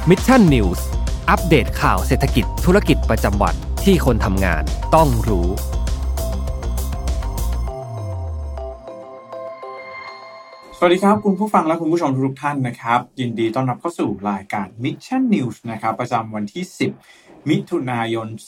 Mission News อัปเดตข่าวเศรษฐกิจธุรกิจประจำวันที่คนทำงานต้องรู้สวัสดีครับคุณผู้ฟังและคุณผู้ชมทุกท่านนะครับยินดีต้อนรับเข้าสู่รายการ Mission News นะครับประจำวันที่10มิถุนายน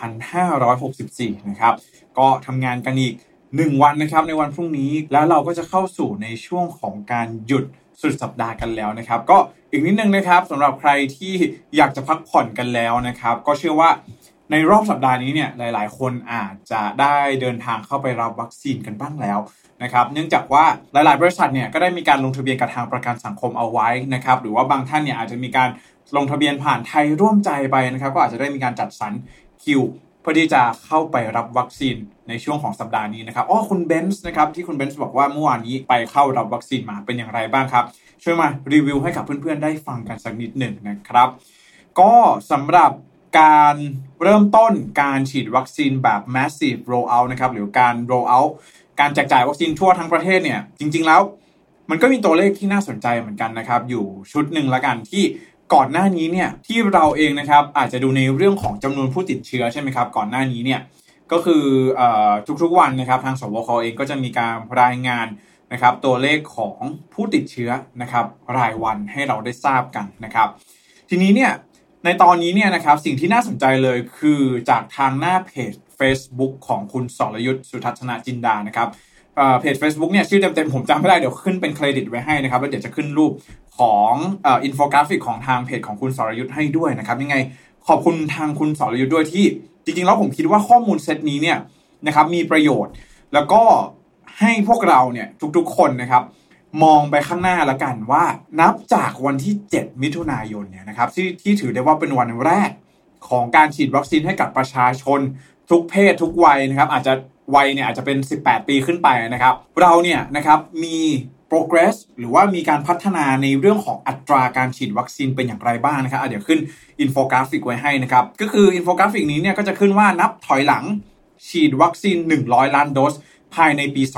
2564นะครับก็ทำงานกันอีก1วันนะครับในวันพรุ่งนี้แล้วเราก็จะเข้าสู่ในช่วงของการหยุดสุดสัปดาห์กันแล้วนะครับก็อีกนิดนึงนะครับสำหรับใครที่อยากจะพักผ่อนกันแล้วนะครับก็เชื่อว่าในรอบสัปดาห์นี้เนี่ยหลายๆคนอาจจะได้เดินทางเข้าไปรับวัคซีนกันบ้างแล้วนะครับเนื่องจากว่าหลายๆบริษัทเนี่ยก็ได้มีการลงทะเบียนกับทางประกันสังคมเอาไว้นะครับหรือว่าบางท่านเนี่ยอาจจะมีการลงทะเบียนผ่านไทยร่วมใจไปนะครับก็อาจจะได้มีการจัดสรรคิวเพื่อที่จะเข้าไปรับวัคซีนในช่วงของสัปดาห์นี้นะครับคุณเบนซ์นะครับที่คุณเบนซ์บอกว่าเมื่อวานนี้ไปเข้ารับวัคซีนมาเป็นอย่างไรบ้างครับช่วยมารีวิวให้กับเพื่อนๆได้ฟังกันสักนิดหนึ่งนะครับก็สำหรับการเริ่มต้นการฉีดวัคซีนแบบ massive rollout นะครับหรือการ rollout การแจกจ่ายวัคซีนทั่วทั้งประเทศเนี่ยจริงๆแล้วมันก็มีตัวเลขที่น่าสนใจเหมือนกันนะครับอยู่ชุดหนึ่งละกันที่ก่อนหน้านี้เนี่ยที่เราเองนะครับอาจจะดูในเรื่องของจำนวนผู้ติดเชื้อใช่ไหมครับก่อนหน้านี้เนี่ยก็คือทุกๆวันนะครับทางสบคเองก็จะมีการรายงานนะครับตัวเลขของผู้ติดเชื้อนะครับรายวันให้เราได้ทราบกันนะครับทีนี้เนี่ยในตอนนี้เนี่ยนะครับสิ่งที่น่าสนใจเลยคือจากทางหน้าเพจ Facebook ของคุณสรยุทธสุทัศนจินดานะครับเพจ Facebook เนี่ยชื่อเต็มๆผมจำไม่ได้เดี๋ยวขึ้นเป็นเครดิตไว้ให้นะครับแล้วเดี๋ยวจะขึ้นรูปของอินโฟกราฟิกของทางเพจของคุณสรยุทธให้ด้วยนะครับยังไงขอบคุณทางคุณสรยุทธด้วยที่จริงๆแล้วผมคิดว่าข้อมูลเซตนี้เนี่ยนะครับมีประโยชน์แล้วก็ให้พวกเราเนี่ยทุกๆคนนะครับมองไปข้างหน้าละกันว่านับจากวันที่7มิถุนายนเนี่ยนะครับที่ถือได้ว่าเป็นวันแรกของการฉีดวัคซีนให้กับประชาชนทุกเพศทุกวัยนะครับอาจจะวัยเนี่ยอาจจะเป็น18ปีขึ้นไปนะครับเราเนี่ยนะครับมี progress หรือว่ามีการพัฒนาในเรื่องของอัตราการฉีดวัคซีนเป็นอย่างไรบ้างนะครับเดี๋ยวขึ้นอินโฟกราฟิกไว้ให้นะครับก็คืออินโฟกราฟิกนี้เนี่ยก็จะขึ้นว่านับถอยหลังฉีดวัคซีน100ล้านโดสภายในปี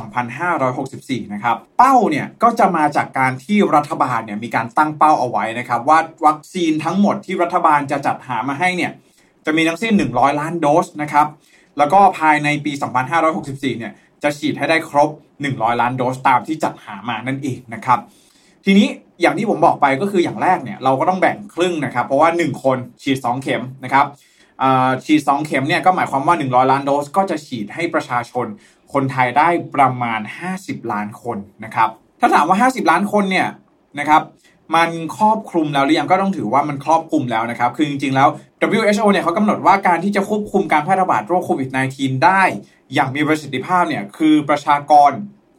2564นะครับเป้าเนี่ยก็จะมาจากการที่รัฐบาลเนี่ยมีการตั้งเป้าเอาไว้นะครับว่าวัคซีนทั้งหมดที่รัฐบาลจะจัดหามาให้เนี่ยจะมีทั้งสิ้น100ล้านโดสนะครับแล้วก็ภายในปี2564เนี่ยจะฉีดให้ได้ครบ100ล้านโดสตามที่จัดหามานั่นเองนะครับทีนี้อย่างที่ผมบอกไปก็คืออย่างแรกเนี่ยเราก็ต้องแบ่งครึ่งนะครับเพราะว่า1คนฉีด2เข็มนะครับฉีด2เข็มเนี่ยก็หมายความว่า100ล้านโดสก็จะฉีดให้ประชาชนคนไทยได้ประมาณ50ล้านคนนะครับถ้าถามว่า50ล้านคนเนี่ยนะครับมันครอบคลุมแล้วหรือยังก็ต้องถือว่ามันครอบคลุมแล้วนะครับคือจริงๆแล้ว WHO เนี่ยเขากำหนดว่าการที่จะควบคุมการแพร่ระบาดโรคโควิด -19 ได้อย่างมีประสิทธิภาพเนี่ยคือประชากร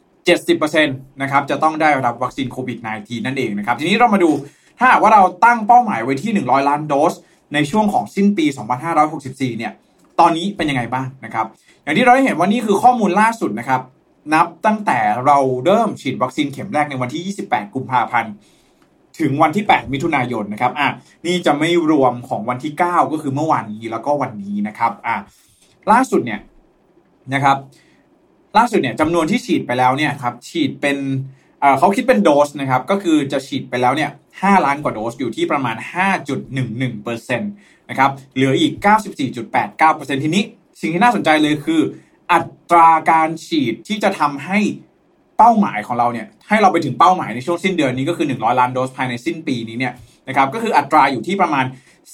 70% นะครับจะต้องได้รับวัคซีนโควิด -19 นั่นเองนะครับทีนี้เรามาดูถ้าว่าเราตั้งเป้าหมายไว้ที่100ล้านโดสในช่วงของสิ้นปี2564เนี่ยตอนนี้เป็นยังไงบ้างนะครับอย่างที่เราได้เห็นว่านี่คือข้อมูลล่าสุดนะครับนับตั้งแต่เราเริ่มฉีดวัคซีนเข็มแรกในวันที่28กุมภาพันธ์ถึงวันที่8มิถุนายนนะครับนี่จะไม่รวมของวันที่9ก็คือเมื่อวานนี้แล้วก็วันนี้นะครับล่าสุดเนี่ยนะครับจำนวนที่ฉีดไปแล้วเนี่ยครับฉีดเป็นเขาคิดเป็นโดสนะครับก็คือจะฉีดไปแล้วเนี่ย5ล้านกว่าโดสอยู่ที่ประมาณ 5.11% นะครับเหลืออีก 94.89% ทีนี้สิ่งที่น่าสนใจเลยคืออัตราการฉีดที่จะทำให้เป้าหมายของเราเนี่ยให้เราไปถึงเป้าหมายในช่วงสิ้นเดือนนี้ก็คือ100ล้านโดสภายในสิ้นปีนี้เนี่ยนะครับก็คืออัตราอยู่ที่ประมาณ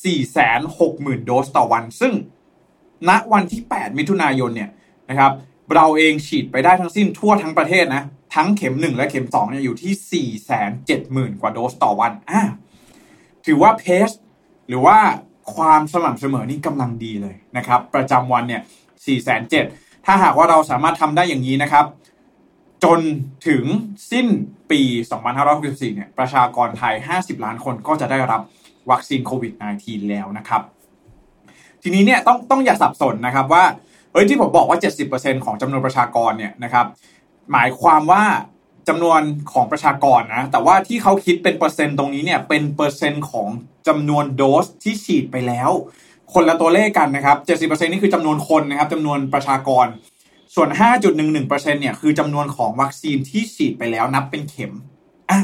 460,000 โดสต่อวันซึ่งณวันที่8มิถุนายนเนี่ยนะครับเราเองฉีดไปได้ทั้งสิ้นทั่วทั้งประเทศนะทั้งเข็ม1และเข็ม2เนี่ยอยู่ที่ 470,000 กว่าโดสต่อวันถือว่าเพสหรือว่าความสม่ำเสมอนี่กำลังดีเลยนะครับประจำวันเนี่ย 470,000 ถ้าหากว่าเราสามารถทำได้อย่างนี้นะครับจนถึงสิ้นปี2564เนี่ยประชากรไทย50ล้านคนก็จะได้รับวัคซีนโควิด -19 แล้วนะครับทีนี้เนี่ยต้องอย่าสับสนนะครับว่าที่ผมบอกว่า 70% ของจำนวนประชากรเนี่ยนะครับหมายความว่าจำนวนของประชากรนะแต่ว่าที่เขาคิดเป็นเปอร์เซ็นต์ตรงนี้เนี่ยเป็นเปอร์เซ็นต์ของจำนวนโดสที่ฉีดไปแล้วคนละตัวเลขกันนะครับ 70% นี่คือจำนวนคนนะครับจำนวนประชากรส่วน 5.11% เนี่ยคือจำนวนของวัคซีนที่ฉีดไปแล้วนับเป็นเข็ม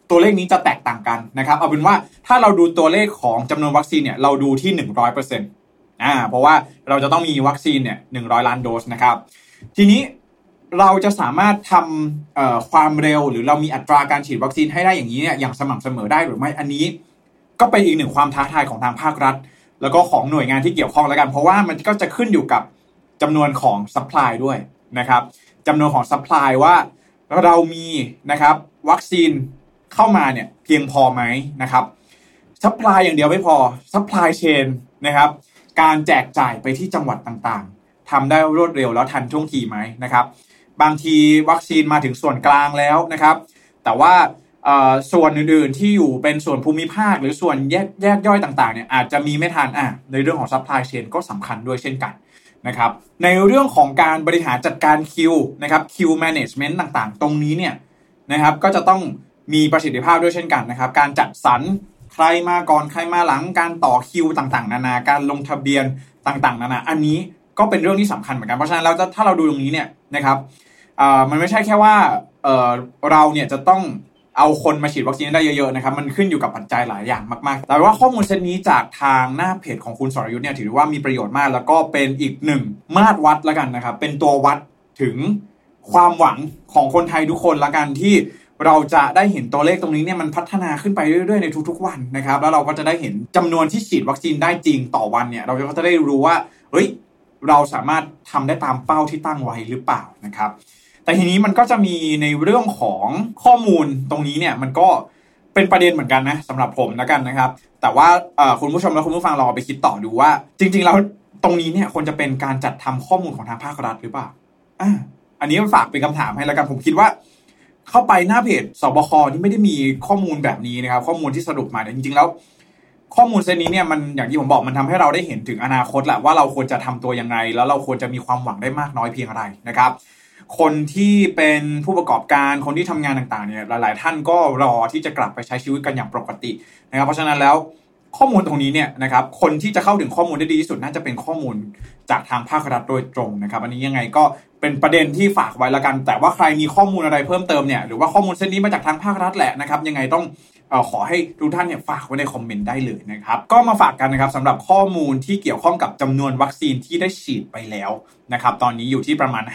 ตัวเลขนี้จะแตกต่างกันนะครับเอาเป็นว่าถ้าเราดูตัวเลขของจำนวนวัคซีนเนี่ยเราดูที่ 100%เพราะว่าเราจะต้องมีวัคซีนเนี่ย100 ล้านโดสนะครับทีนี้เราจะสามารถทำความเร็วหรือเรามีอัตราการฉีดวัคซีนให้ได้อย่างนี้เนี่ยอย่างสม่ำเสมอได้หรือไม่อันนี้ก็เป็นอีกหนึ่งความท้าทายของทางภาครัฐแล้วก็ของหน่วยงานที่เกี่ยวข้องแล้วกันเพราะว่ามันก็จะขึ้นอยู่กับจำนวนของซัพพลายด้วยนะครับจำนวนของซัพพลายว่าเรามีนะครับวัคซีนเข้ามาเนี่ยเพียงพอไหมนะครับซัพพลายอย่างเดียวไม่พอซัพพลายเชนนะครับการแจกจ่ายไปที่จังหวัดต่างๆทำได้รวดเร็วแล้วทันท่วงทีไหมนะครับบางทีวัคซีนมาถึงส่วนกลางแล้วนะครับแต่ว่าส่วนอื่นๆที่อยู่เป็นส่วนภูมิภาคหรือส่วนแยกย่อยต่างๆเนี่ยอาจจะมีไม่ทันในเรื่องของซัพพลายเชนก็สำคัญด้วยเช่นกันนะครับในเรื่องของการบริหารจัดการคิวนะครับคิวแมネจเมนต์ต่างๆตรงนี้เนี่ยนะครับก็จะต้องมีประสิทธิภาพด้วยเช่นกันนะครับการจัดสรรใครมาก่อนใครมาหลังการต่อคิวต่างๆนานาการลงทะเบียนต่างๆนานาอันนี้ก็เป็นเรื่องที่สำคัญเหมือนกันเพราะฉะนั้นแล้วถ้าเราดูตรงนี้เนี่ยนะครับมันไม่ใช่แค่ว่าเราเนี่ยจะต้องเอาคนมาฉีดวัคซีนได้เยอะๆนะครับมันขึ้นอยู่กับปัจจัยหลายอย่างมากๆแต่ว่าข้อมูลเซตนี้จากทางหน้าเพจของคุณสรยุทธ์เนี่ยถือว่ามีประโยชน์มากแล้วก็เป็นอีกหนึ่งมาตรวัดแล้วกันนะครับเป็นตัววัดถึงความหวังของคนไทยทุกคนละกันที่เราจะได้เห็นตัวเลขตรงนี้เนี่ยมันพัฒนาขึ้นไปเรื่อยๆในทุกๆวันนะครับแล้วเราก็จะได้เห็นจำนวนที่ฉีดวัคซีนได้จริงต่อวันเนี่ยเราก็จะได้รู้ว่าเฮ้ยเราสามารถทำได้ตามเป้าที่ตั้งไว้หรือเปล่านะครับแต่ทีนี้มันก็จะมีในเรื่องของข้อมูลตรงนี้เนี่ยมันก็เป็นประเด็นเหมือนกันนะสำหรับผมแล้วกันนะครับแต่ว่าคุณผู้ชมและคุณผู้ฟังลองไปคิดต่อดูว่าจริงๆแล้วตรงนี้เนี่ยควรจะเป็นการจัดทำข้อมูลของทางภาครัฐหรือเปล่าอันนี้ฝากเป็นคำถามให้แล้วกันผมคิดว่าเข้าไปหน้าเพจสบคที่ไม่ได้มีข้อมูลแบบนี้นะครับข้อมูลที่สรุปมาจริงๆแล้วข้อมูลเซตนี้เนี่ยมันอย่างที่ผมบอกมันทำให้เราได้เห็นถึงอนาคตแหละว่าเราควรจะทำตัวยังไงแล้วเราควรจะมีความหวังได้มากน้อยเพียงไรนะครับคนที่เป็นผู้ประกอบการคนที่ทำงานต่างๆเนี่ยหลายๆท่านก็รอที่จะกลับไปใช้ชีวิตกันอย่างปกตินะครับเพราะฉะนั้นแล้วข้อมูลตรงนี้เนี่ยนะครับคนที่จะเข้าถึงข้อมูลได้ดีที่สุดน่าจะเป็นข้อมูลจากทางภาครัฐโดยตรงนะครับอันนี้ยังไงก็เป็นประเด็นที่ฝากไว้ละกันแต่ว่าใครมีข้อมูลอะไรเพิ่มเติมเนี่ยหรือว่าข้อมูลเส้นนี้มาจากทางภาครัฐแหละนะครับยังไงต้องขอให้ทุกท่านเนี่ยฝากไว้ในคอมเมนต์ได้เลยนะครับก็มาฝากกันนะครับสำหรับข้อมูลที่เกี่ยวข้องกับจำนวนวัคซีนที่ได้ฉีดไปแล้วนะครับตอนนี้อยู่ที่ประมาณ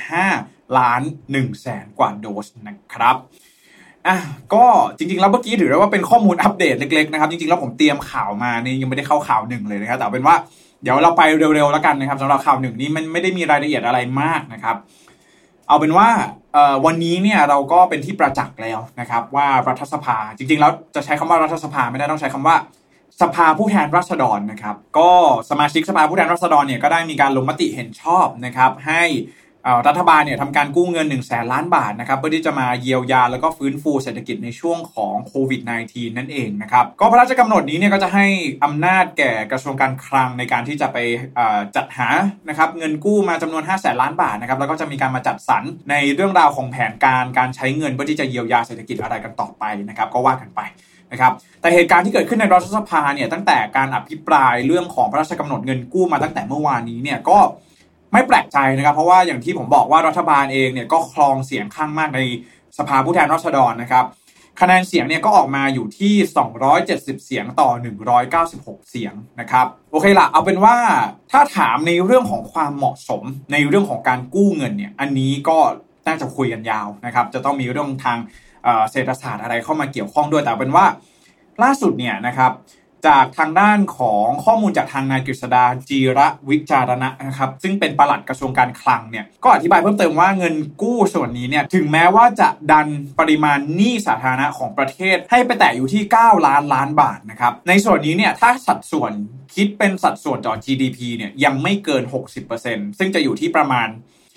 5,100,000 กว่าโดสนะครับก็จริงๆแล้วเมื่อกี้ถือได้ว่าเป็นข้อมูลอัปเดตเล็กๆนะครับจริงๆแล้วผมเตรียมข่าวมานี่ยังไม่ได้เข้าข่าวหนึ่งเลยนะครับแต่เป็นว่าเดี๋ยวเราไปเร็วๆแล้วกันนะครับสำหรับข่าวหนึ่งนี้มันไม่ได้มีรายละเอียดอะไรมากนะครับเอาเป็นว่าวันนี้เนี่ยเราก็เป็นที่ประจักษ์แล้วนะครับว่ารัฐสภาจริงๆแล้วจะใช้คำว่ารัฐสภาไม่ได้ต้องใช้คำว่าสภาผู้แทนราษฎรนะครับก็สมาชิกสภาผู้แทนราษฎรเนี่ยก็ได้มีการลงมติเห็นชอบนะครับให้รัฐบาลเนี่ยทำการกู้เงิน 100,000 ล้านบาทนะครับเพื่อที่จะมาเยียวยาแล้วก็ฟื้นฟูเศรษฐกิจในช่วงของโควิด -19 นั่นเองนะครับก็พระราชกำหนดนี้เนี่ยก็จะให้อำนาจแก่กระทรวงการคลังในการที่จะไปจัดหานะครับเงินกู้มาจำนวน 500,000 ล้านบาทนะครับแล้วก็จะมีการมาจัดสรรในเรื่องราวของแผนการใช้เงินเพื่อที่จะเยียวยาเศรษฐกิจอะไรกันต่อไปนะครับก็ว่ากันไปนะครับแต่เหตุการณ์ที่เกิดขึ้นในรัฐสภาเนี่ยตั้งแต่การอภิปรายเรื่องของพระราชกำหนดเงินกู้มาตั้งแต่เมื่อวานนี้เนี่ยก็ไม่แปลกใจนะครับเพราะว่าอย่างที่ผมบอกว่ารัฐบาลเองเนี่ยก็ครองเสียงข้างมากในสภาผู้แทนราษฎรนะครับคะแนนเสียงเนี่ยก็ออกมาอยู่ที่270เสียงต่อ196เสียงนะครับโอเคละเอาเป็นว่าถ้าถามในเรื่องของความเหมาะสมในเรื่องของการกู้เงินเนี่ยอันนี้ก็น่าจะคุยกันยาวนะครับจะต้องมีเรื่องทางเศรษฐศาสตร์อะไรเข้ามาเกี่ยวข้องด้วยแต่เป็นว่าล่าสุดเนี่ยนะครับจากทางด้านของข้อมูลจากทางนายกฤษดาจีระวิจารณะนะครับซึ่งเป็นปลัดกระทรวงการคลังเนี่ยก็อธิบายเพิ่มเติมว่าเงินกู้ส่วนนี้เนี่ยถึงแม้ว่าจะดันปริมาณหนี้สาธารณะของประเทศให้ไปแตะอยู่ที่9 ล้านล้านบาทนะครับในส่วนนี้เนี่ยถ้าสัดส่วนคิดเป็นสัดส่วนต่อ GDP เนี่ยยังไม่เกิน 60% ซึ่งจะอยู่ที่ประมาณ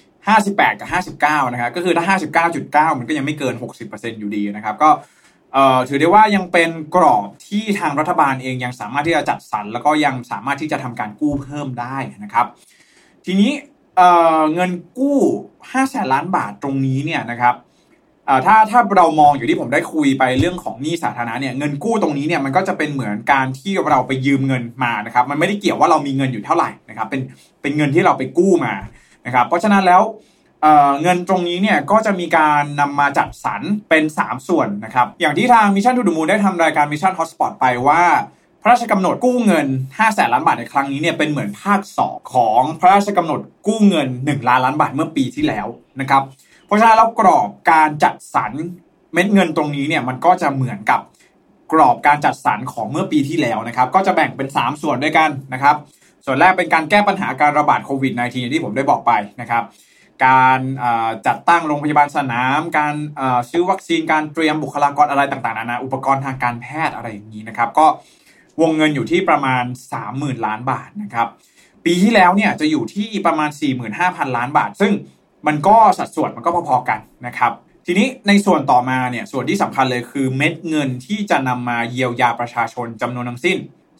58กับ59นะครับก็คือถ้า 59.9 มันก็ยังไม่เกิน 60% อยู่ดีนะครับก็ถือได้ว่ายังเป็นกรอบที่ทางรัฐบาลเองยังสามารถที่จะจัดสรรแล้วก็ยังสามารถที่จะทำการกู้เพิ่มได้นะครับทีนี้เงินกู้ 500,000 ล้านบาทตรงนี้เนี่ยนะครับถ้าเรามองอยู่ที่ผมได้คุยไปเรื่องของหนี้สาธารณะเนี่ยเงินกู้ตรงนี้เนี่ยมันก็จะเป็นเหมือนการที่เราไปยืมเงินมานะครับมันไม่ได้เกี่ยวว่าเรามีเงินอยู่เท่าไหร่นะครับเป็นเงินที่เราไปกู้มานะครับเพราะฉะนั้นแล้วเงินตรงนี้เนี่ยก็จะมีการนำมาจัดสรรเป็น3ส่วนนะครับอย่างที่ทาง Mission to the Moon ได้ทำรายการ Mission Hotspot ไปว่าพระราชกำหนดกู้เงิน 500,000 ล้านบาทในครั้งนี้เนี่ยเป็นเหมือนภาค2ของพระราชกำหนดกู้เงิน1 ล้านล้านบาทเมื่อปีที่แล้วนะครับเพราะฉะนั้นแล้วกรอบการจัดสรรเม็ดเงินตรงนี้เนี่ยมันก็จะเหมือนกับกรอบการจัดสรรของเมื่อปีที่แล้วนะครับก็จะแบ่งเป็น3ส่วนด้วยกันนะครับส่วนแรกเป็นการแก้ปัญหาการระบาดโควิด -19 อย่างที่ผมได้บอกไปนะครับการจัดตั้งโรงพยาบาลสนามการซื้อวัคซีนการเตรียมบุคลากรอะไรต่างๆนานาอุปกรณ์ทางการแพทย์อะไรอย่างนี้นะครับก็วงเงินอยู่ที่ประมาณ 30,000 ล้านบาทนะครับปีที่แล้วเนี่ยจะอยู่ที่ประมาณ 45,000 ล้านบาทซึ่งมันก็สัดส่วนมันก็พอๆกันนะครับทีนี้ในส่วนต่อมาเนี่ยส่วนที่สำคัญเลยคือเม็ดเงินที่จะนำมาเยียวยาประชาชนจำนวนทั้งสิ้น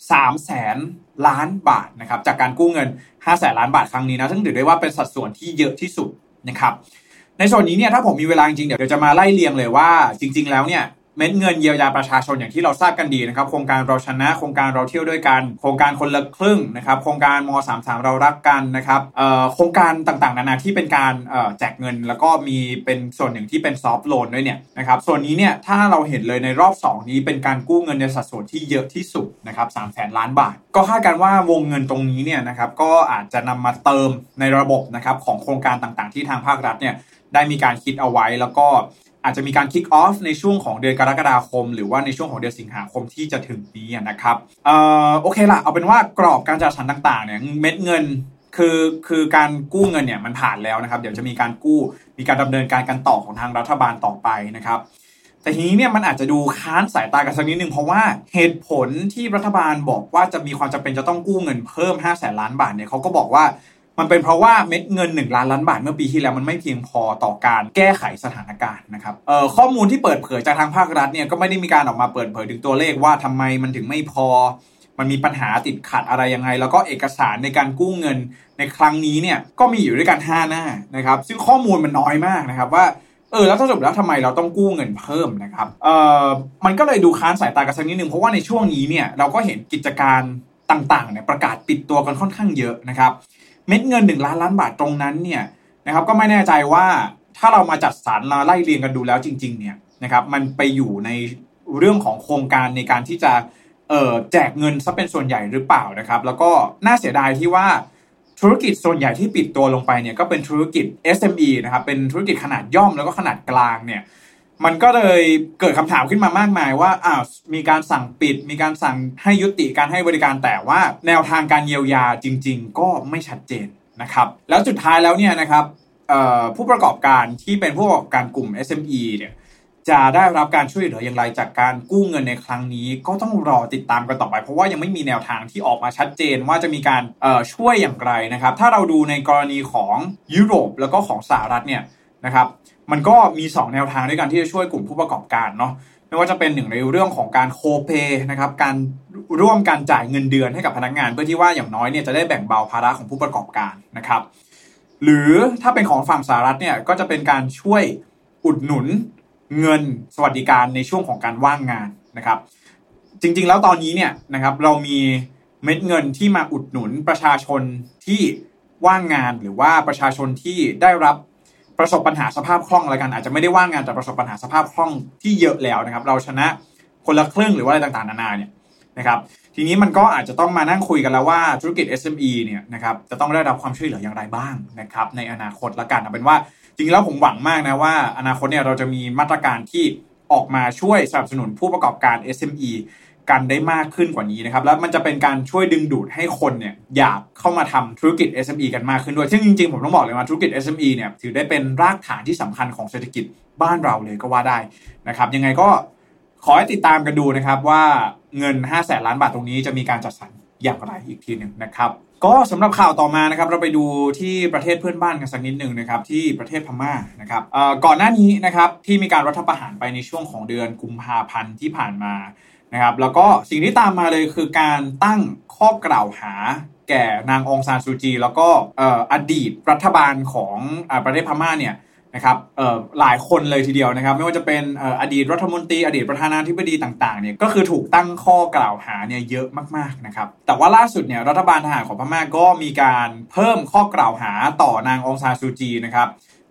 300,000 ล้านบาทนะครับจากการกู้เงิน 500,000 ล้านบาทครั้งนี้นะซึ่งถือได้ว่าเป็นสัดส่วนที่เยอะที่สุดนะครับในส่วนนี้เนี่ยถ้าผมมีเวลาจริงๆเดี๋ยวจะมาไล่เรียงเลยว่าจริงๆแล้วเนี่ยเม็ดเงินเยียวยาประชาชนอย่างที่เราทราบกันดีนะครับโครงการเราชนะโครงการเราเที่ยวด้วยกันโครงการคนละครึ่งนะครับโครงการม.33 เรารักกันนะครับโครงการต่างๆนานาที่เป็นการแจกเงินแล้วก็มีเป็นส่วนหนึ่งที่เป็นซอฟท์โลนด้วยเนี่ยนะครับส่วนนี้เนี่ยถ้าเราเห็นเลยในรอบ2นี้เป็นการกู้เงินในสัดส่วนที่เยอะที่สุดนะครับ 300,000 ล้านบาทก็คาดกันว่าวงเงินตรงนี้เนี่ยนะครับก็อาจจะนำมาเติมในระบบนะครับของโครงการต่างๆที่ทางภาครัฐเนี่ยได้มีการคิดเอาไว้แล้วก็อาจจะมีการ kick off ในช่วงของเดือนกรกฎาคมหรือว่าในช่วงของเดือนสิงหาคมที่จะถึงนี้นะครับโอเคละเอาเป็นว่ากรอบการจัดสรรต่างๆเนี่ยเม็ดเงินคือการกู้เงินเนี่ยมันผ่านแล้วนะครับเดี๋ยวจะมีการกู้มีการดำเนินการกันต่อของทางรัฐบาลต่อไปนะครับแต่ทีนี้เนี่ยมันอาจจะดูค้านสายตากันสักนิดนึงเพราะว่าเหตุผลที่รัฐบาลบอกว่าจะมีความจำเป็นจะต้องกู้เงินเพิ่ม 500,000 ล้านบาทเนี่ยเขาก็บอกว่ามันเป็นเพราะว่าเม็ดเงิน1 ล้านล้านบาทเมื่อปีที่แล้วมันไม่เพียงพอต่อการแก้ไขสถานการณ์นะครับข้อมูลที่เปิดเผยจากทางภาครัฐเนี่ยก็ไม่ได้มีการออกมาเปิดเผยถึงตัวเลขว่าทำไมมันถึงไม่พอมันมีปัญหาติดขัดอะไรยังไงแล้วก็เอกสารในการกู้เงินในครั้งนี้เนี่ยก็มีอยู่ด้วยกัน5 หน้านะครับซึ่งข้อมูลมันน้อยมากนะครับว่าแล้วสรุปแล้วทำไมเราต้องกู้เงินเพิ่มนะครับมันก็เลยดูค้านสายตากันสักนิดนึงเพราะว่าในช่วงนี้เนี่ยเราก็เห็นกิจการต่างๆเนี่ยประกาศปิดตัวกันค่อนข้างเยอะนะครับเม็ดเงิน1 ล้านล้านบาทตรงนั้นเนี่ยนะครับก็ไม่แน่ใจว่าถ้าเรามาจัดสรรมาไล่เรียงกันดูแล้วจริงๆเนี่ยนะครับมันไปอยู่ในเรื่องของโครงการในการที่จะแจกเงินซะเป็นส่วนใหญ่หรือเปล่านะครับแล้วก็น่าเสียดายที่ว่าธุรกิจส่วนใหญ่ที่ปิดตัวลงไปเนี่ยก็เป็นธุรกิจ SME นะครับเป็นธุรกิจขนาดย่อมแล้วก็ขนาดกลางเนี่ยมันก็เลยเกิดคำถามขึ้นมามากมายว่ามีการสั่งปิดมีการสั่งให้ยุติการให้บริการแต่ว่าแนวทางการเยียวยาจริงๆก็ไม่ชัดเจนนะครับแล้วสุดท้ายแล้วเนี่ยนะครับผู้ประกอบการที่เป็นผู้ประกอบการกลุ่ม SME เนี่ยจะได้รับการช่วยเหลืออย่างไรจากการกู้เงินในครั้งนี้ก็ต้องรอติดตามกันต่อไปเพราะว่ายังไม่มีแนวทางที่ออกมาชัดเจนว่าจะมีการช่วยอย่างไรนะครับถ้าเราดูในกรณีของยุโรปแล้วก็ของสหรัฐเนี่ยนะครับมันก็มี2แนวทางด้วยกันที่จะช่วยกลุ่มผู้ประกอบการเนาะไม่ว่าจะเป็นหนึ่งในเรื่องของการโคเปนะครับการร่วมกันจ่ายเงินเดือนให้กับพนักงานเพื่อที่ว่าอย่างน้อยเนี่ยจะได้แบ่งเบาภาระของผู้ประกอบการนะครับหรือถ้าเป็นของฝั่งสหรัฐเนี่ยก็จะเป็นการช่วยอุดหนุนเงินสวัสดิการในช่วงของการว่างงานนะครับจริงๆแล้วตอนนี้เนี่ยนะครับเรามีเม็ดเงินที่มาอุดหนุนประชาชนที่ว่างงานหรือว่าประชาชนที่ได้รับประสบปัญหาสภาพคล่องอะไรกันอาจจะไม่ได้ว่างงานแต่ประสบปัญหาสภาพคล่องที่เยอะแล้วนะครับเราชนะคนละครึ่งหรือว่าอะไรต่างๆนานาเนี่ยนะครับทีนี้มันก็อาจจะต้องมานั่งคุยกันแล้วว่าธุรกิจ SME เนี่ยนะครับจะต้องได้รับความช่วยเหลืออย่างไรบ้างนะครับในอนาคตละกันเอาเป็นว่าจริงๆแล้วผมหวังมากนะว่าอนาคตเนี่ยเราจะมีมาตรการที่ออกมาช่วยสนับสนุนผู้ประกอบการ SME กันได้มากขึ้นกว่านี้นะครับแล้วมันจะเป็นการช่วยดึงดูดให้คนเนี่ยอยากเข้ามาทำธุรกิจ SME กันมากขึ้นด้วยซึ่งจริงๆผมต้องบอกเลยว่าธุรกิจ SME เนี่ยถือได้เป็นรากฐานที่สำคัญของเศรษฐกิจบ้านเราเลยก็ว่าได้นะครับยังไงก็ขอให้ติดตามกันดูนะครับว่าเงิน 500,000 ล้านบาทตรงนี้จะมีการจัดสรรอย่างไรอีกทีนึงนะครับก็สำหรับข่าวต่อมานะครับเราไปดูที่ประเทศเพื่อนบ้านกันสักนิดนึงนะครับที่ประเทศพม่านะครับก่อนหน้านี้นะครับที่มีการรัฐประหารไปในช่วงของเดือนกุมภาพันธ์ที่ผ่านมานะครับแล้วก็สิ่งที่ตามมาเลยคือการตั้งข้อกล่าวหาแก่นางองซานซูจีแล้วก็อดีตรัฐบาลของประเทศพม่าเนี่ยนะครับหลายคนเลยทีเดียวนะครับไม่ว่าจะเป็นอดีตรัฐมนตรีอดีตประธานาธิบดีต่างๆเนี่ยก็คือถูกตั้งข้อกล่าวหาเนี่ยเยอะมากๆนะครับแต่ว่าล่าสุดเนี่ยรัฐบาลทหารของพม่าก็มีการเพิ่มข้อกล่าวหาต่อนางองซานซูจีนะครับ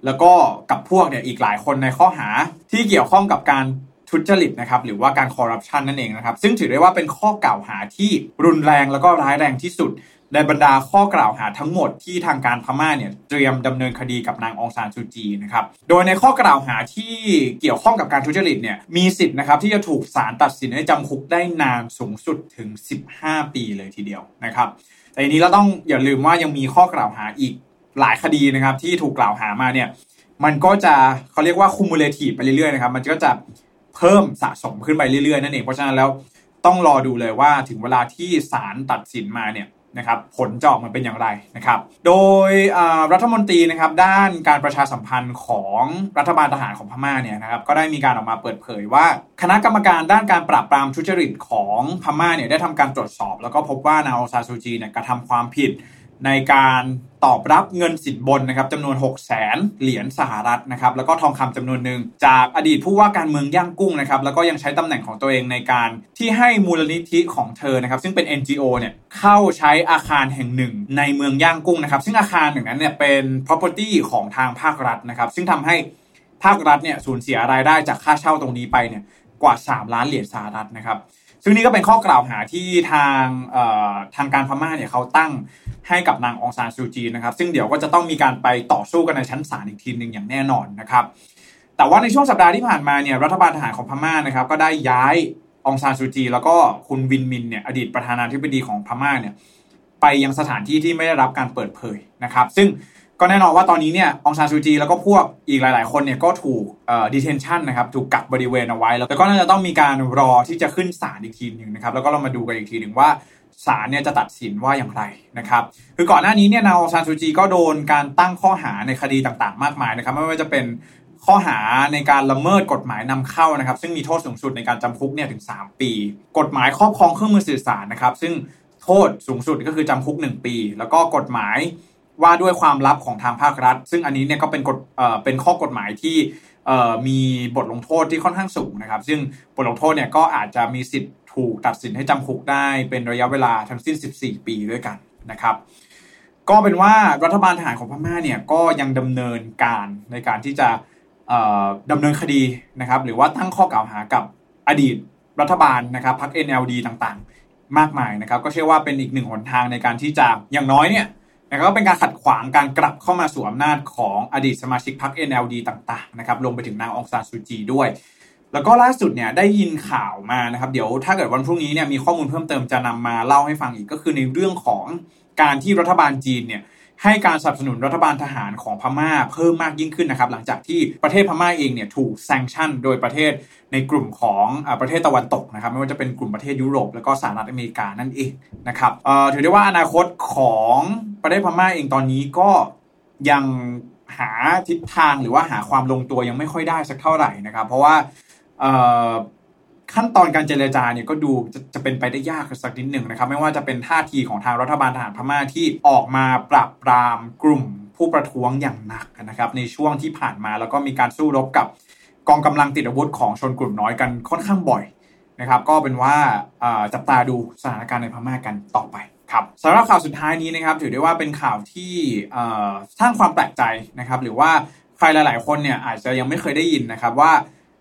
แล้วก็กับพวกเนี่ยอีกหลายคนในข้อหาที่เกี่ยวข้องกับการทุจริตนะครับหรือว่าการคอร์รัปชันนั่นเองนะครับซึ่งถือได้ว่าเป็นข้อกล่าวหาที่รุนแรงแล้วก็ร้ายแรงที่สุดในบรรดาข้อกล่าวหาทั้งหมดที่ทางการพม่าเนี่ยเตรียมดำเนินคดีกับนางองซานซูจีนะครับโดยในข้อกล่าวหาที่เกี่ยวข้องกับการทุจริตเนี่ยมีสิทธิ์นะครับที่จะถูกศาลตัดสินให้จำคุกได้นานสูงสุดถึง15 ปีเลยทีเดียวนะครับแต่ทีนี้เราต้องอย่าลืมว่ายังมีข้อกล่าวหาอีกหลายคดีนะครับที่ถูกกล่าวหามาเนี่ยมันก็จะเขาเรียกว่า cumulative ไปเรื่อยๆนะครับมันก็จะเพิ่มสะสมขึ้นไปเรื่อยๆนั่นเองเพราะฉะนั้นแล้วต้องรอดูเลยว่าถึงเวลาที่ศาลตัดสินมาเนี่ยนะครับผลจะออกมาเป็นอย่างไรนะครับโดยรัฐมนตรีนะครับด้านการประชาสัมพันธ์ของรัฐบาลทหารของพม่าเนี่ยนะครับก็ได้มีการออกมาเปิดเผยว่าคณะกรรมการด้านการปราบปรามทุจริตของพม่าเนี่ยได้ทำการตรวจสอบแล้วก็พบว่านางองซานซูจีเนี่ยกระทำความผิดในการตอบรับเงินสินบนนะครับจำนวน 600,000 เหรียญสหรัฐนะครับแล้วก็ทองคำจำนวนหนึ่งจากอดีตผู้ว่าการเมืองย่างกุ้งนะครับแล้วก็ยังใช้ตำแหน่งของตัวเองในการที่ให้มูลนิธิของเธอนะครับซึ่งเป็น NGO เนี่ยเข้าใช้อาคารแห่งหนึ่งในเมืองย่างกุ้งนะครับซึ่งอาคารหนึ่งนั้นเนี่ยเป็น property ของทางภาครัฐนะครับซึ่งทำให้ภาครัฐเนี่ยสูญเสียรายได้จากค่าเช่าตรงนี้ไปเนี่ยกว่า3 ล้านเหรียญสหรัฐนะครับซึ่งนี่ก็เป็นข้อกล่าวหาที่ทางการพม่าเนี่ยเขาตั้งให้กับนางองซานซูจีนะครับซึ่งเดี๋ยวก็จะต้องมีการไปต่อสู้กันในชั้นศาลอีกทีนึงอย่างแน่นอนนะครับแต่ว่าในช่วงสัปดาห์ที่ผ่านมาเนี่ยรัฐบาลทหารของพม่านะครับก็ได้ย้ายองซานซูจีแล้วก็คุณวินมินเนี่ยอดีตประธานาธิบดีของพม่าเนี่ยไปยังสถานที่ที่ไม่ได้รับการเปิดเผยนะครับซึ่งก็แน่นอนว่าตอนนี้เนี่ยองซานซูจีแล้วก็พวกอีกหลายๆคนเนี่ยก็ถูกdetention นะครับถูกกักบริเวณเอาไว้แล้วก็น่าจะต้องมีการรอที่จะขึ้นศาลอีกทีนึงนะครับแล้วก็เรามาดูกันอีกทีนึงว่าศาลเนี่ยจะตัดสินว่าอย่างไรนะครับคือก่อนหน้านี้เนี่ยนางองซานซูจีก็โดนการตั้งข้อหาในคดีต่างๆมากมายนะครับไม่ว่าจะเป็นข้อหาในการละเมิดกฎหมายนำเข้านะครับซึ่งมีโทษสูงสุดในการจำคุกเนี่ยถึง3 ปีกฎหมายครอบครองเครื่องมือสื่อสารนะครับซึ่งโทษสูงสุดก็คือจำคุก1 ปีแล้วก็กฎหมายว่าด้วยความลับของทางภาครัฐซึ่งอันนี้เนี่ยก็เป็นข้อกฎหมายที่มีบทลงโทษที่ค่อนข้างสูงนะครับซึ่งบทลงโทษเนี่ยก็อาจจะมีสิทธิ์ถูกตัดสินให้จำคุกได้เป็นระยะเวลาทั้งสิ้น14 ปีด้วยกันนะครับก็เป็นว่ารัฐบาลทหารของพม่าเนี่ยก็ยังดำเนินการในการที่จะดำเนินคดีนะครับหรือว่าตั้งข้อกล่าวหากับอดีตรัฐบาลนะครับพรรค NLD ต่างๆมากมายนะครับก็เชื่อว่าเป็นอีกหนึ่งหนทางในการที่จะอย่างน้อยเนี่ยนะครับก็เป็นการขัดขวางการกลับเข้ามาสู่อำนาจของอดีตสมาชิกพรรค NLD ต่างๆนะครับรวมไปถึงนางองซานซูจีด้วยแล้วก็ล่าสุดเนี่ยได้ยินข่าวมานะครับเดี๋ยวถ้าเกิดวันพรุ่งนี้เนี่ยมีข้อมูลเพิ่มเติมจะนำมาเล่าให้ฟังอีกก็คือในเรื่องของการที่รัฐบาลจีนเนี่ยให้การสนับสนุนรัฐบาลทหารของพม่าเพิ่มมากยิ่งขึ้นนะครับหลังจากที่ประเทศพม่าเองเนี่ยถูกแซงชั่นโดยประเทศในกลุ่มของประเทศตะวันตกนะครับไม่ว่าจะเป็นกลุ่มประเทศยุโรปแล้วก็สหรัฐอเมริกานั่นเองนะครับถือได้ว่าอนาคตของประเทศพม่าเองตอนนี้ก็ยังหาทิศทางหรือว่าหาความลงตัวยังไม่ค่อยได้สักเท่าไหร่นะครับเพราะว่าขั้นตอนการเจรจาเนี่ยก็ดูจะเป็นไปได้ยากสักนิดหนึ่งนะครับไม่ว่าจะเป็นท่าทีของทางรัฐบาลทหารพม่าที่ออกมาปราบปรามกลุ่มผู้ประท้วงอย่างหนักนะครับในช่วงที่ผ่านมาแล้วก็มีการสู้รบกับกองกำลังติดอาวุธของชนกลุ่มน้อยกันค่อนข้างบ่อยนะครับก็เป็นว่าจับตาดูสถานการณ์ในพม่ากันต่อไปครับสำหรับข่าวสุดท้ายนี้นะครับถือได้ว่าเป็นข่าวที่สร้างความแปลกใจนะครับหรือว่าใครหลายๆคนเนี่ยอาจจะยังไม่เคยได้ยินนะครับว่า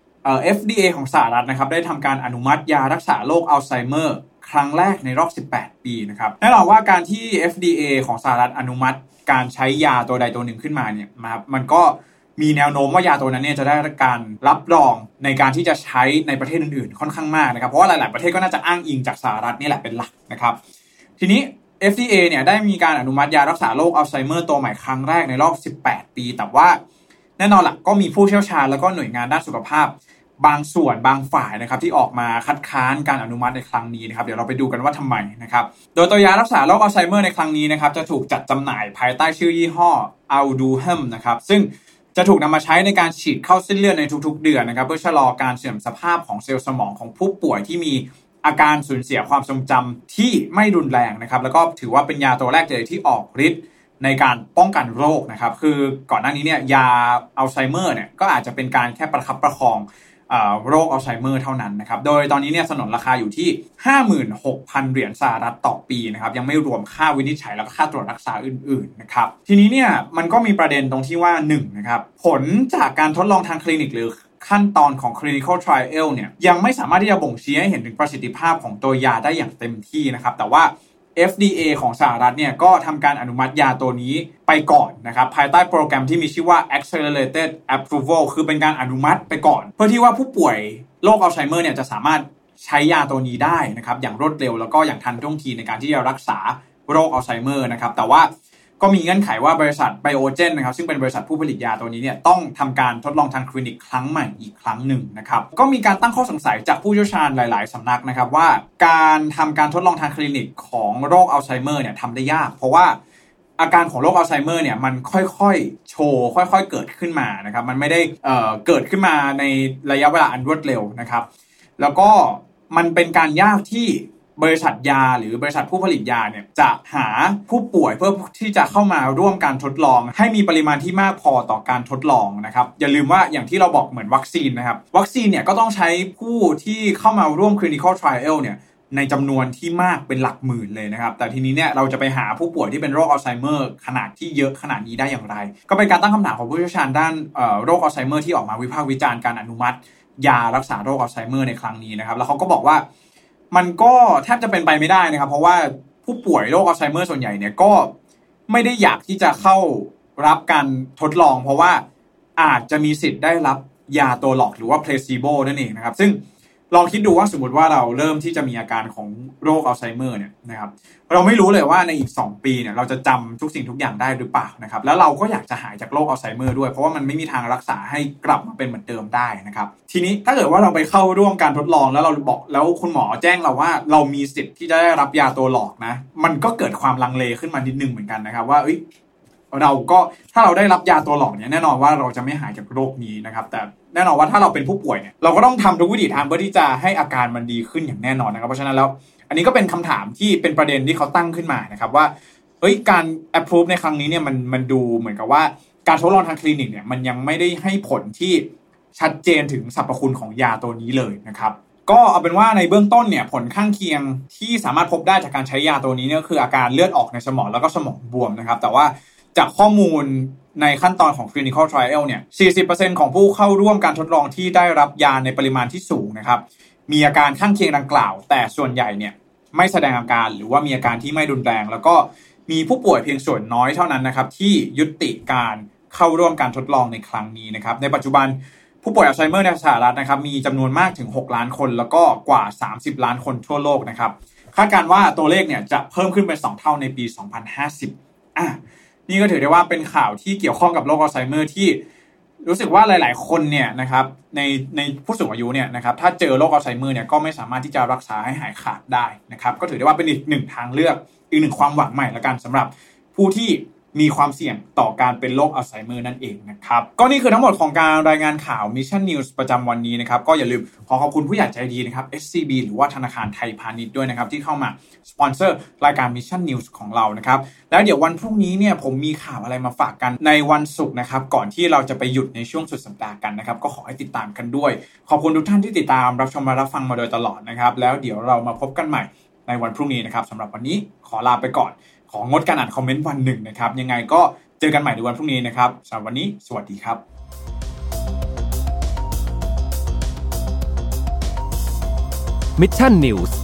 FDA ของสหรัฐนะครับได้ทำการอนุมัติยารักษาโรคอัลไซเมอร์ครั้งแรกในรอบ18 ปีนะครับแน่นอนว่าการที่ FDA ของสหรัฐอนุมัติการใช้ยาตัวใดตัวหนึ่งขึ้นมาเนี่ยมันก็มีแนวโน้มว่ายาตัวนั้นเนี่ยจะได้การรับรองในการที่จะใช้ในประเทศอื่นๆค่อนข้างมากนะครับเพราะว่าหลายๆประเทศก็น่าจะอ้างอิงจากสหรัฐนี่แหละเป็นหลักนะครับทีนี้ FDA เนี่ยได้มีการอนุมัติยารักษาโรคอัลไซเมอร์ตัวใหม่ครั้งแรกในรอบ18 ปีแต่ว่าแน่นอนล่ะก็มีผู้เชี่ยวชาญแล้วก็หน่วยงานด้านสุขภาพบางส่วนบางฝ่ายนะครับที่ออกมาคัดค้านการอนุมัติในครั้งนี้นะครับเดี๋ยวเราไปดูกันว่าทำไมนะครับโดยตัวยารักษาโรคอัลไซเมอร์ในครั้งนี้นะครับจะถูกจัดจำหน่ายภายใต้ชื่อยี่ห้ออัลดูเฮมนะครับซึ่งจะถูกนำมาใช้ในการฉีดเข้าเส้นเลือดในทุกๆเดือนนะครับเพื่อชะลอการเสื่อมสภาพของเซลล์สมองของผู้ป่วยที่มีอาการสูญเสียความทรงจำที่ไม่รุนแรงนะครับแล้วก็ถือว่าเป็นยาตัวแรกเลยที่ออกฤทธิ์ในการป้องกันโรคนะครับคือก่อนหน้านี้เนี่ยยาอัลไซเมอร์เนี่ยก็อาจจะเป็นการแค่ประคับประคองโรคอัลไซเมอร์เท่านั้นนะครับโดยตอนนี้เนี่ยสนนราคาอยู่ที่ 56,000 เหรียญสหรัฐต่อปีนะครับยังไม่รวมค่าวินิจฉัยแล้วก็ค่าตรวจรักษาอื่นๆนะครับทีนี้เนี่ยมันก็มีประเด็นตรงที่ว่า1นะครับผลจากการทดลองทางคลินิกหรือขั้นตอนของ clinical trial เนี่ยยังไม่สามารถที่จะบ่งชี้ให้เห็นถึงประสิทธิภาพของตัวยาได้อย่างเต็มที่นะครับแต่ว่า FDA ของสหรัฐเนี่ยก็ทำการอนุมัติยาตัวนี้ไปก่อนนะครับภายใต้โปรแกรมที่มีชื่อว่า Accelerated Approval คือเป็นการอนุมัติไปก่อนเพื่อที่ว่าผู้ป่วยโรคอัลไซเมอร์เนี่ยจะสามารถใช้ยาตัวนี้ได้นะครับอย่างรวดเร็วแล้วก็อย่างทันท่วงทีในการที่จะรักษาโรคอัลไซเมอร์นะครับแต่ว่าก็มีเงื่อนไขว่าบริษัท Biogen นะครับซึ่งเป็นบริษัทผู้ผลิตยาตัวนี้เนี่ยต้องทำการทดลองทางคลินิกครั้งใหม่อีกครั้งหนึ่งนะครับก็มีการตั้งข้อสงสัยจากผู้เชี่ยวชาญหลายๆสำนักนะครับว่าการทำการทดลองทางคลินิกของโรคอัลไซเมอร์เนี่ยทำได้ยากเพราะว่าอาการของโรคอัลไซเมอร์เนี่ยมันค่อยๆโชว์ค่อยๆเกิดขึ้นมานะครับมันไม่ได้เกิดขึ้นมาในระยะเวลาอันรวดเร็วนะครับแล้วก็มันเป็นการยากที่บริษัทยาหรือบริษัทผู้ผลิตยาเนี่ยจะหาผู้ป่วยเพื่อที่จะเข้ามาร่วมการทดลองให้มีปริมาณที่มากพอต่อการทดลองนะครับอย่าลืมว่าอย่างที่เราบอกเหมือนวัคซีนนะครับวัคซีนเนี่ยก็ต้องใช้ผู้ที่เข้ามาร่วม clinical trial เนี่ยในจำนวนที่มากเป็นหลักหมื่นเลยนะครับแต่ทีนี้เนี่ยเราจะไปหาผู้ป่วยที่เป็นโรคอัลไซเมอร์ขนาดที่เยอะขนาดนี้ได้อย่างไรก็เป็นการตั้งคำถามของผู้เชี่ยวชาญด้านโรคอัลไซเมอร์ที่ออกมาวิพากษ์วิจารณ์การอนุมัติยารักษาโรคอัลไซเมอร์ในครั้งนี้นะครับแล้วเขาก็บอกว่ามันก็แทบจะเป็นไปไม่ได้นะครับเพราะว่าผู้ป่วยโรคอัลไซเมอร์ส่วนใหญ่เนี่ยก็ไม่ได้อยากที่จะเข้ารับการทดลองเพราะว่าอาจจะมีสิทธิ์ได้รับยาตัวหลอกหรือว่าเพลซิโบนั่นเองนะครับซึ่งลองคิดดูว่าสมมติว่าเราเริ่มที่จะมีอาการของโรคอัลไซเมอร์เนี่ยนะครับเราไม่รู้เลยว่าในอีก2ปีเนี่ยเราจะจำทุกสิ่งทุกอย่างได้หรือเปล่านะครับแล้วเราก็อยากจะหายจากโรคอัลไซเมอร์ด้วยเพราะว่ามันไม่มีทางรักษาให้กลับมาเป็นเหมือนเดิมได้นะครับทีนี้ถ้าเกิดว่าเราไปเข้าร่วมการทดลองแล้วเราบอกแล้วคุณหมอแจ้งเราว่าเรามีสิทธิ์ที่จะได้รับยาตัวหลอกนะมันก็เกิดความลังเลขึ้นมานิดนึงเหมือนกันนะครับว่าเราก็ถ้าเราได้รับยาตัวหลอกเนี่ยแน่นอนว่าเราจะไม่หายจากโรคนี้นะครับแต่แน่นอนว่าถ้าเราเป็นผู้ป่วยเนี่ยเราก็ต้องทำทุกวิถีทางเพื่อที่จะให้อาการมันดีขึ้นอย่างแน่นอนนะครับเพราะฉะนั้นแล้วอันนี้ก็เป็นคำถามที่เป็นประเด็นที่เขาตั้งขึ้นมานะครับว่าการ approve ในครั้งนี้เนี่ยมันดูเหมือนกับว่าการทดลองทางคลินิกเนี่ยมันยังไม่ได้ให้ผลที่ชัดเจนถึงสรรพคุณของยาตัวนี้เลยนะครับก็เอาเป็นว่าในเบื้องต้นเนี่ยผลข้างเคียงที่สามารถพบได้จากการใช้ยาตัวนี้เนี่ยคืออาการเลือดออกในสมองแล้วก็สมองบวมนะครับแต่ว่าจากข้อมูลในขั้นตอนของ clinical trial เนี่ย 40% ของผู้เข้าร่วมการทดลองที่ได้รับยาในปริมาณที่สูงนะครับมีอาการข้างเคียงดังกล่าวแต่ส่วนใหญ่เนี่ยไม่แสดงอาการหรือว่ามีอาการที่ไม่รุนแรงแล้วก็มีผู้ป่วยเพียงส่วนน้อยเท่านั้นนะครับที่ยุติการเข้าร่วมการทดลองในครั้งนี้นะครับในปัจจุบันผู้ป่วยอัลไซเมอร์ในสหรัฐนะครับมีจำนวนมากถึง6ล้านคนแล้วก็กว่า30ล้านคนทั่วโลกนะครับคาดการณ์ว่าตัวเลขเนี่ยจะเพิ่มขึ้นเป็น2เท่าในปี2050นี่ก็ถือได้ว่าเป็นข่าวที่เกี่ยวข้องกับโรคอัลไซเมอร์ที่รู้สึกว่าหลายๆคนเนี่ยนะครับในผู้สูงอายุเนี่ยนะครับถ้าเจอโรคอัลไซเมอร์เนี่ยก็ไม่สามารถที่จะรักษาให้หายขาดได้นะครับก็ถือได้ว่าเป็นอีกหนึ่งทางเลือกอีกหนึ่งความหวังใหม่ละกันสำหรับผู้ที่มีความเสี่ยงต่อการเป็นโรคอัลไซเมอร์นั่นเองนะครับก็นี่คือทั้งหมดของการรายงานข่าว Mission News ประจำวันนี้นะครับก็อย่าลืมขอบคุณผู้ใหญ่ใจดีนะครับ SCB หรือว่าธนาคารไทยพาณิชย์ด้วยนะครับที่เข้ามาสปอนเซอร์รายการ Mission News ของเรานะครับแล้วเดี๋ยววันพรุ่งนี้เนี่ยผมมีข่าวอะไรมาฝากกันในวันศุกร์นะครับก่อนที่เราจะไปหยุดในช่วงสุดสัปดาห์กันนะครับก็ขอให้ติดตามกันด้วยขอบคุณทุกท่านที่ติดตามรับชมมารับฟังมาโดยตลอดนะครับแล้วเดี๋ยวเรามาพบกันใหม่ในวันพรุ่งนี้นะครับสำหรับวันนี้ขอลาไปก่อนของดการอ่านคอมเมนต์วันหนึ่งนะครับยังไงก็เจอกันใหม่ในวันพรุ่งนี้นะครับสำหรับวันนี้สวัสดีครับ Mission News